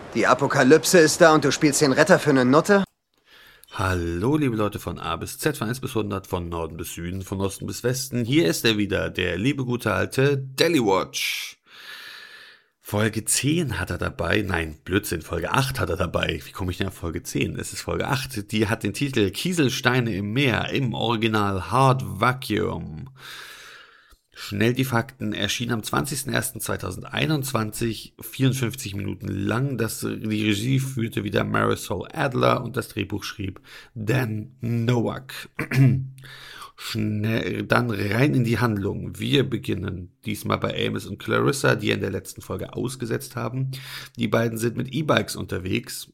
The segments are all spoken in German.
Die Apokalypse ist da und du spielst den Retter für eine Nutte? Hallo, liebe Leute von A bis Z, von 1 bis 100, von Norden bis Süden, von Osten bis Westen. Hier ist er wieder, der liebe gute alte Dellywatch. Folge 10 hat er dabei. Nein, Blödsinn, Folge 8 hat er dabei. Wie komme ich denn auf Folge 10? Es ist Folge 8. Die hat den Titel Kieselsteine im Meer, im Original Hard Vacuum. Schnell die Fakten, erschien am 20.01.2021, 54 Minuten lang. Die Regie führte wieder Marisol Adler und das Drehbuch schrieb Dan Nowak. Schnell, dann rein in die Handlung. Wir beginnen diesmal bei Amos und Clarissa, die in der letzten Folge ausgesetzt haben. Die beiden sind mit E-Bikes unterwegs.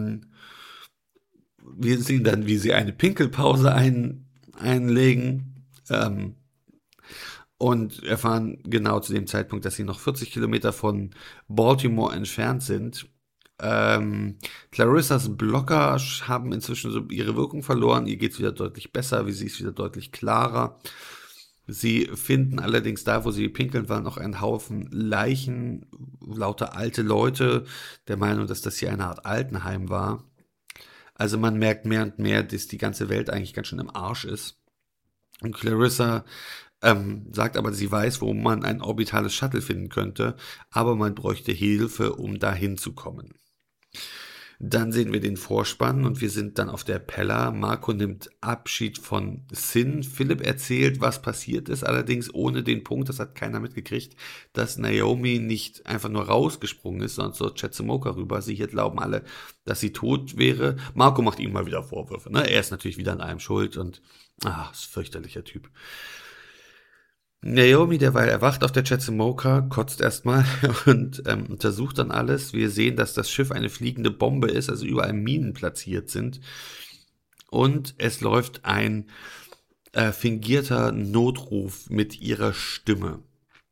Wir sehen dann, wie sie eine Pinkelpause einlegen. Und erfahren genau zu dem Zeitpunkt, dass sie noch 40 Kilometer von Baltimore entfernt sind. Clarissas Blocker haben inzwischen so ihre Wirkung verloren. Ihr geht es wieder deutlich besser, wie sie ist wieder deutlich klarer. Sie finden allerdings da, wo sie pinkeln waren, noch einen Haufen Leichen, lauter alte Leute, der Meinung, dass das hier eine Art Altenheim war. Also man merkt mehr und mehr, dass die ganze Welt eigentlich ganz schön im Arsch ist. Und Clarissa sagt aber, sie weiß, wo man ein orbitales Shuttle finden könnte, aber man bräuchte Hilfe, um da hinzukommen. Dann sehen wir den Vorspann und wir sind dann auf der Pella. Marco nimmt Abschied von Sin. Philipp erzählt, was passiert ist, allerdings ohne den Punkt, das hat keiner mitgekriegt, dass Naomi nicht einfach nur rausgesprungen ist, sondern zur Chetzemoka rüber. Sie hier glauben alle, dass sie tot wäre. Marco macht ihm mal wieder Vorwürfe. Ne? Er ist natürlich wieder an allem schuld und ist ein fürchterlicher Typ. Naomi derweil erwacht auf der Chetzemoka, kotzt erstmal und untersucht dann alles. Wir sehen, dass das Schiff eine fliegende Bombe ist, also überall Minen platziert sind. Und es läuft ein fingierter Notruf mit ihrer Stimme.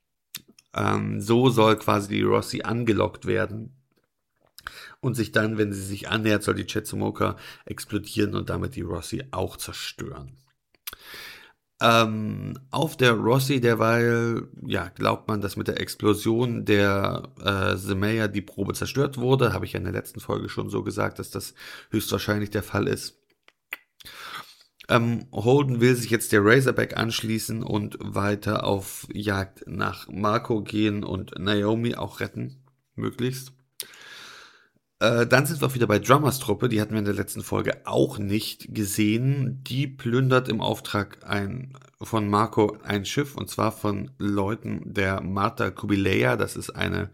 So soll quasi die Rossi angelockt werden. Und sich dann, wenn sie sich annähert, soll die Chetzemoka explodieren und damit die Rossi auch zerstören. Auf der Rossi derweil, ja, glaubt man, dass mit der Explosion der Zemeia die Probe zerstört wurde. Habe ich ja in der letzten Folge schon so gesagt, dass das höchstwahrscheinlich der Fall ist. Holden will sich jetzt der Razorback anschließen und weiter auf Jagd nach Marco gehen und Naomi auch retten, möglichst. Dann sind wir auch wieder bei Drummers Truppe, die hatten wir in der letzten Folge auch nicht gesehen. Die plündert im Auftrag von Marco ein Schiff, und zwar von Leuten der Marta Kubileya, das ist eine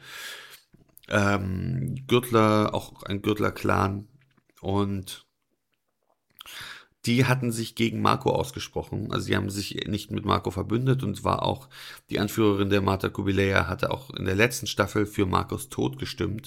auch ein Gürtler-Clan, und die hatten sich gegen Marco ausgesprochen, also sie haben sich nicht mit Marco verbündet, und war auch die Anführerin der Marta Kubileya, hatte auch in der letzten Staffel für Marcos Tod gestimmt.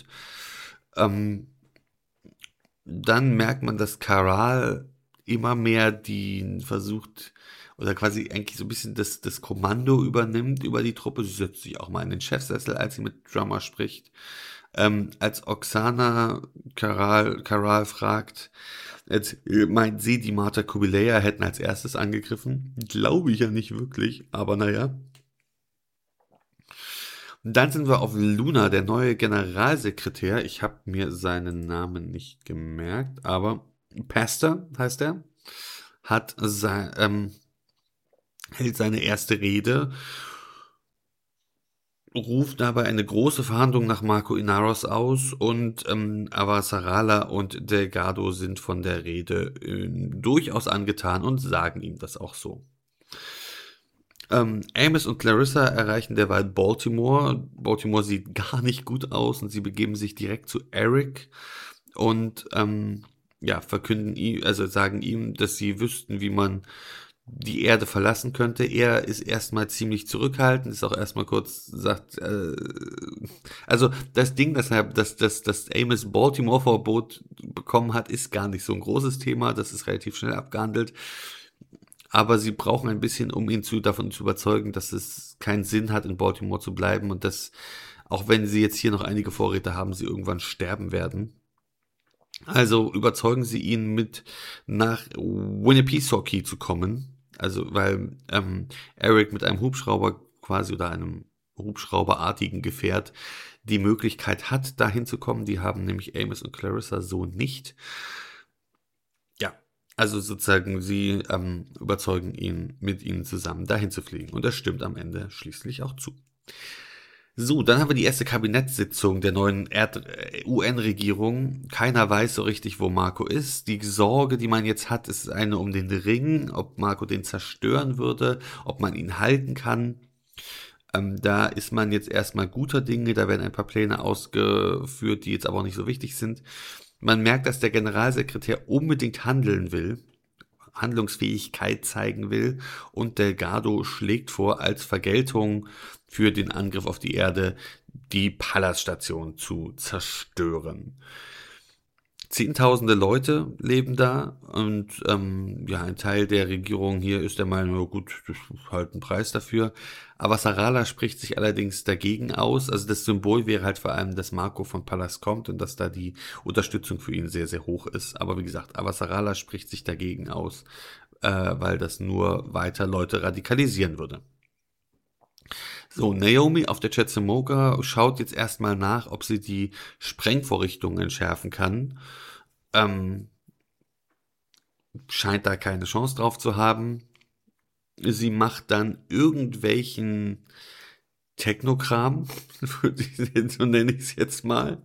Dann merkt man, dass Karal immer mehr die versucht, oder quasi eigentlich so ein bisschen das Kommando übernimmt über die Truppe. Sie setzt sich auch mal in den Chefsessel, als sie mit Drummer spricht. Als Oksana Karal fragt, jetzt meint sie, die Marta Kubileya hätten als erstes angegriffen. Glaube ich ja nicht wirklich, aber naja. Dann sind wir auf Luna, der neue Generalsekretär. Ich habe mir seinen Namen nicht gemerkt, aber Pastor heißt er. Hält seine erste Rede, ruft dabei eine große Verhandlung nach Marco Inaros aus, und Avasarala und Delgado sind von der Rede durchaus angetan und sagen ihm das auch so. Amos und Clarissa erreichen derweil Baltimore. Baltimore sieht gar nicht gut aus und sie begeben sich direkt zu Eric und verkünden ihm, also sagen ihm, dass sie wüssten, wie man die Erde verlassen könnte. Er ist erstmal ziemlich zurückhaltend, ist auch erstmal kurz sagt, also das Ding, dass Amos Baltimore-Verbot bekommen hat, ist gar nicht so ein großes Thema, das ist relativ schnell abgehandelt. Aber sie brauchen ein bisschen, um ihn davon zu überzeugen, dass es keinen Sinn hat, in Baltimore zu bleiben und dass, auch wenn sie jetzt hier noch einige Vorräte haben, sie irgendwann sterben werden. Also überzeugen sie ihn, mit nach Winnipesaukee zu kommen. Also weil Eric mit einem Hubschrauber quasi oder einem hubschrauberartigen Gefährt die Möglichkeit hat, dahin zu kommen. Die haben nämlich Amos und Clarissa so nicht. Ja, also sozusagen sie überzeugen ihn, mit ihnen zusammen dahin zu fliegen. Und das stimmt am Ende schließlich auch zu. So, dann haben wir die erste Kabinettssitzung der neuen UN-Regierung. Keiner weiß so richtig, wo Marco ist. Die Sorge, die man jetzt hat, ist eine um den Ring, ob Marco den zerstören würde, ob man ihn halten kann. Da ist man jetzt erstmal guter Dinge, da werden ein paar Pläne ausgeführt, die jetzt aber auch nicht so wichtig sind. Man merkt, dass der Generalsekretär unbedingt handeln will, Handlungsfähigkeit zeigen will, und Delgado schlägt vor, als Vergeltung für den Angriff auf die Erde die Pallas-Station zu zerstören. Zehntausende Leute leben da und ja, ein Teil der Regierung hier ist der Meinung, ja gut, das ist halt ein Preis dafür. Avasarala spricht sich allerdings dagegen aus. Also das Symbol wäre halt vor allem, dass Marco von Pallas kommt und dass da die Unterstützung für ihn sehr, sehr hoch ist. Aber wie gesagt, Avasarala spricht sich dagegen aus, weil das nur weiter Leute radikalisieren würde. So, Naomi auf der Chetzemoka schaut jetzt erstmal nach, ob sie die Sprengvorrichtungen entschärfen kann. Scheint da keine Chance drauf zu haben. Sie macht dann irgendwelchen Technokram, so nenne ich es jetzt mal,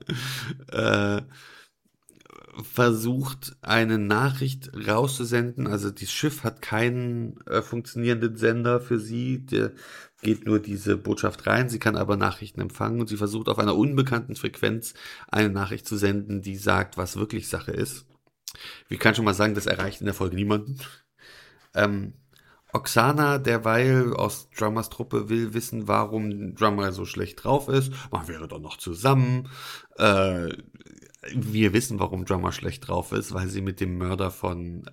versucht eine Nachricht rauszusenden. Also das Schiff hat keinen funktionierenden Sender für sie, der geht nur diese Botschaft rein. Sie kann aber Nachrichten empfangen und sie versucht auf einer unbekannten Frequenz eine Nachricht zu senden, die sagt, was wirklich Sache ist. Ich kann schon mal sagen, das erreicht in der Folge niemanden. Oksana derweil aus Drummers Truppe will wissen, warum Drummer so schlecht drauf ist. Man wäre doch noch zusammen. Wir wissen, warum Drummer schlecht drauf ist, weil sie mit dem Mörder von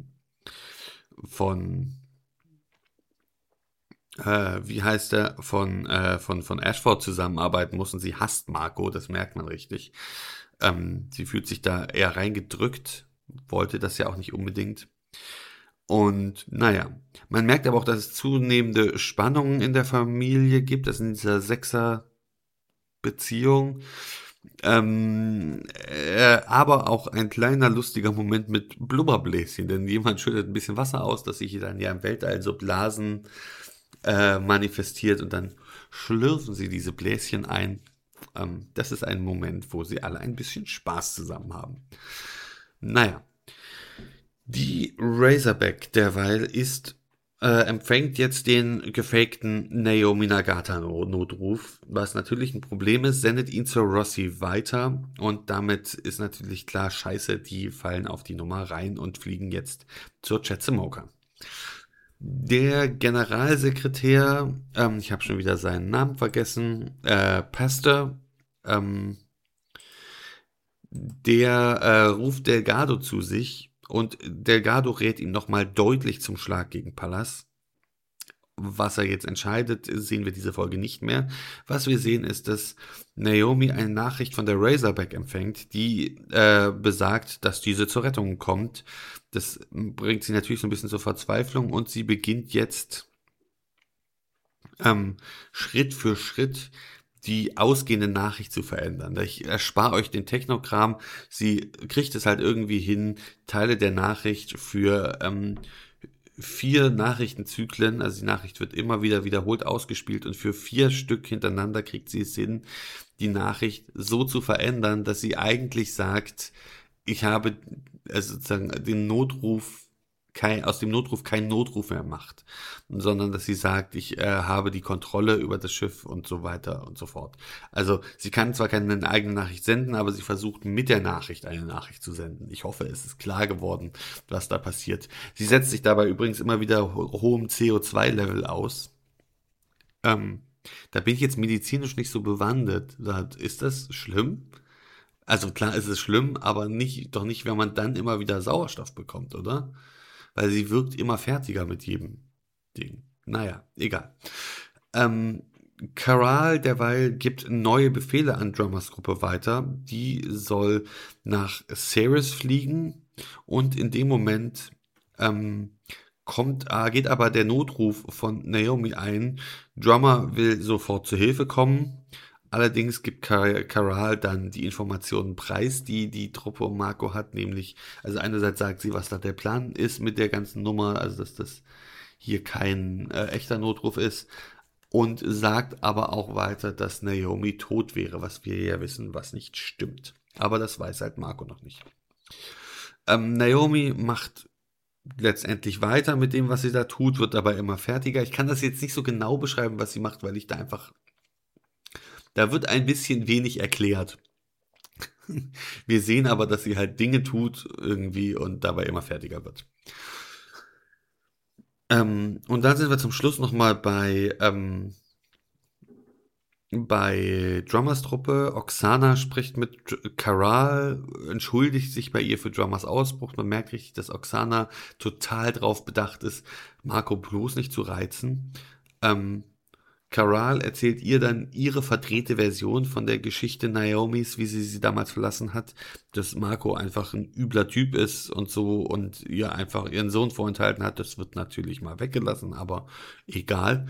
wie heißt der, von Ashford zusammenarbeiten muss und sie hasst Marco, das merkt man richtig. Sie fühlt sich da eher reingedrückt, wollte das ja auch nicht unbedingt. Und naja, man merkt aber auch, dass es zunehmende Spannungen in der Familie gibt, das in dieser Sechser-Beziehung. Aber auch ein kleiner lustiger Moment mit Blubberbläschen, denn jemand schüttet ein bisschen Wasser aus, das sich dann ja im Weltall so Blasen manifestiert und dann schlürfen sie diese Bläschen ein. Das ist ein Moment, wo sie alle ein bisschen Spaß zusammen haben. Naja, die Razorback derweil empfängt jetzt den gefakten Naomi Nagata-Notruf, was natürlich ein Problem ist, sendet ihn zur Rossi weiter und damit ist natürlich klar, scheiße, die fallen auf die Nummer rein und fliegen jetzt zur Chetzemoka. Der Generalsekretär, ich habe schon wieder seinen Namen vergessen, Pastor, der ruft Delgado zu sich und Delgado rät ihm nochmal deutlich zum Schlag gegen Pallas. Was er jetzt entscheidet, sehen wir diese Folge nicht mehr. Was wir sehen, ist, dass Naomi eine Nachricht von der Razorback empfängt, die besagt, dass diese zur Rettung kommt. Das bringt sie natürlich so ein bisschen zur Verzweiflung und sie beginnt jetzt Schritt für Schritt die ausgehende Nachricht zu verändern. Ich erspare euch den Technokram. Sie kriegt es halt irgendwie hin, Teile der Nachricht für 4 Nachrichtenzyklen, also die Nachricht wird immer wieder wiederholt ausgespielt und für 4 Stück hintereinander kriegt sie es hin, die Nachricht so zu verändern, dass sie eigentlich sagt, ich habe also sozusagen den Notruf aus dem Notruf keinen Notruf mehr macht, sondern dass sie sagt, ich habe die Kontrolle über das Schiff und so weiter und so fort. Also sie kann zwar keine eigene Nachricht senden, aber sie versucht mit der Nachricht eine Nachricht zu senden. Ich hoffe, es ist klar geworden, was da passiert. Sie setzt sich dabei übrigens immer wieder hohem CO2-Level aus. Da bin ich jetzt medizinisch nicht so bewandert. Ist das schlimm? Also klar ist es schlimm, aber doch nicht, wenn man dann immer wieder Sauerstoff bekommt, oder? Weil sie wirkt immer fertiger mit jedem Ding. Naja, egal. Caral derweil gibt neue Befehle an Drummers Gruppe weiter. Die soll nach Ceres fliegen und in dem Moment geht aber der Notruf von Naomi ein. Drummer will sofort zur Hilfe kommen. Allerdings gibt Caral dann die Informationen preis, die die Truppe um Marco hat, nämlich, also einerseits sagt sie, was da der Plan ist mit der ganzen Nummer, also dass das hier kein echter Notruf ist, und sagt aber auch weiter, dass Naomi tot wäre, was wir ja wissen, was nicht stimmt. Aber das weiß halt Marco noch nicht. Naomi macht letztendlich weiter mit dem, was sie da tut, wird dabei immer fertiger. Ich kann das jetzt nicht so genau beschreiben, was sie macht, weil ich da wird ein bisschen wenig erklärt. Wir sehen aber, dass sie halt Dinge tut irgendwie und dabei immer fertiger wird. Und dann sind wir zum Schluss nochmal bei Drummers Truppe. Oksana spricht mit Caral, entschuldigt sich bei ihr für Drummers Ausbruch. Man merkt richtig, dass Oksana total drauf bedacht ist, Marco bloß nicht zu reizen. Caral erzählt ihr dann ihre verdrehte Version von der Geschichte Naomis, wie sie damals verlassen hat, dass Marco einfach ein übler Typ ist und so und ihr einfach ihren Sohn vorenthalten hat. Das wird natürlich mal weggelassen, aber egal.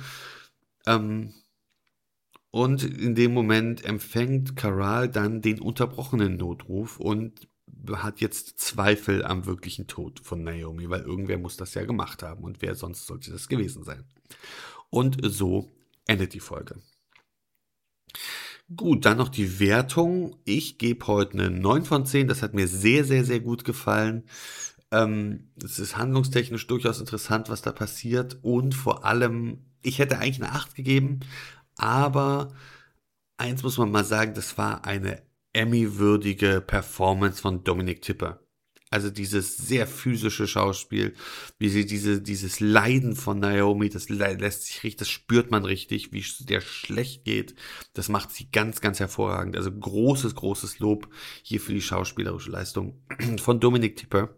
Und in dem Moment empfängt Caral dann den unterbrochenen Notruf und hat jetzt Zweifel am wirklichen Tod von Naomi, weil irgendwer muss das ja gemacht haben und wer sonst sollte das gewesen sein. Und so endet die Folge. Gut, dann noch die Wertung. Ich gebe heute eine 9 von 10. Das hat mir sehr, sehr, sehr gut gefallen. Es ist handlungstechnisch durchaus interessant, was da passiert. Und vor allem, ich hätte eigentlich eine 8 gegeben. Aber eins muss man mal sagen, das war eine Emmy-würdige Performance von Dominic Tipper. Also dieses sehr physische Schauspiel, wie sie dieses Leiden von Naomi, das spürt man richtig, wie es der schlecht geht. Das macht sie ganz, ganz hervorragend. Also großes, großes Lob hier für die schauspielerische Leistung von Dominic Tipper.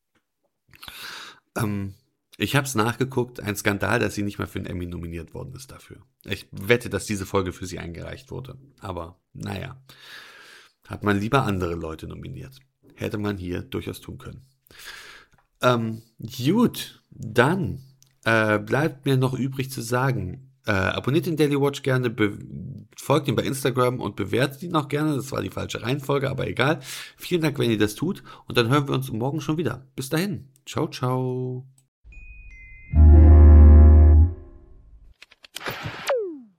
Ich habe es nachgeguckt, ein Skandal, dass sie nicht mal für einen Emmy nominiert worden ist dafür. Ich wette, dass diese Folge für sie eingereicht wurde. Aber naja, hat man lieber andere Leute nominiert. Hätte man hier durchaus tun können. Gut, dann bleibt mir noch übrig zu sagen, abonniert den Daily Watch gerne, folgt ihm bei Instagram und bewertet ihn auch gerne. Das war die falsche Reihenfolge, aber egal. Vielen Dank, wenn ihr das tut. Und dann hören wir uns morgen schon wieder. Bis dahin. Ciao, ciao.